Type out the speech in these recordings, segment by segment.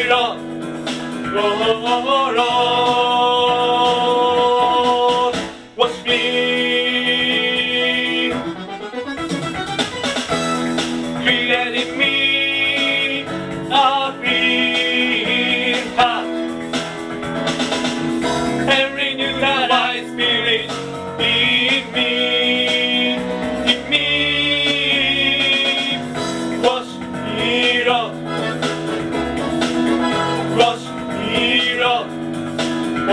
Lord, wash me, create in me a clean heart, and renew the right spirit in me. Wash me, Lord. Wash me, Lord. Oh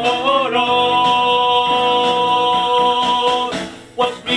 Lord, wash me.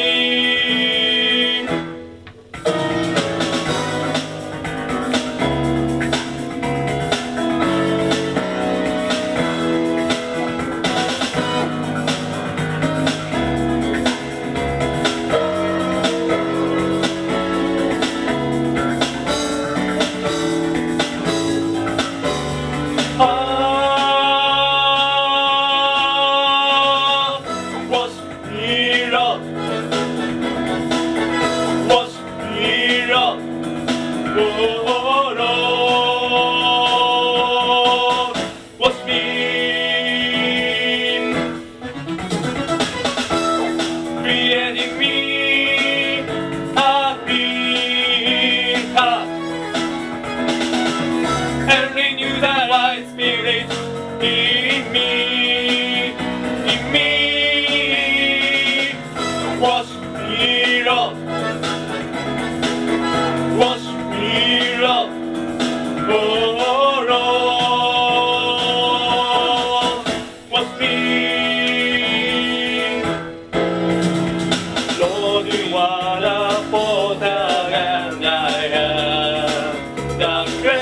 Wash me, Lord. Wash me, Lord. Oh Lord, wash me. Create in me a clean heart, and renew the right spirit in me. Wash me, Lord. Wash me, Lord. Oh Lord, wash me. Lord, you are the potter and I am the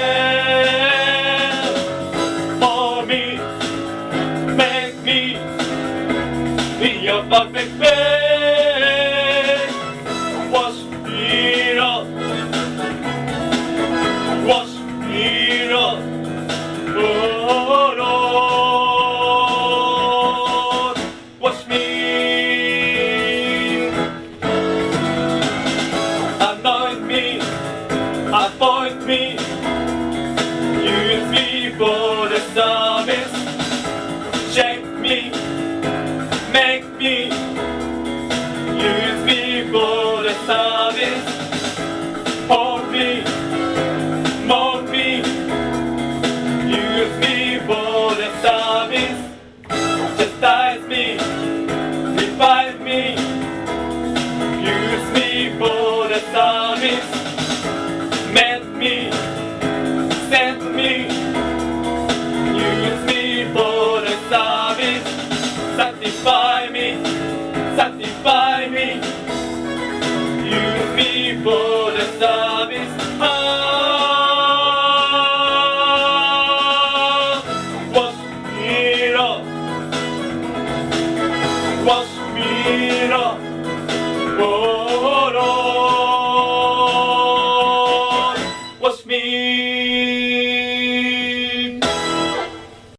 clay. For me, make me in your perfect way.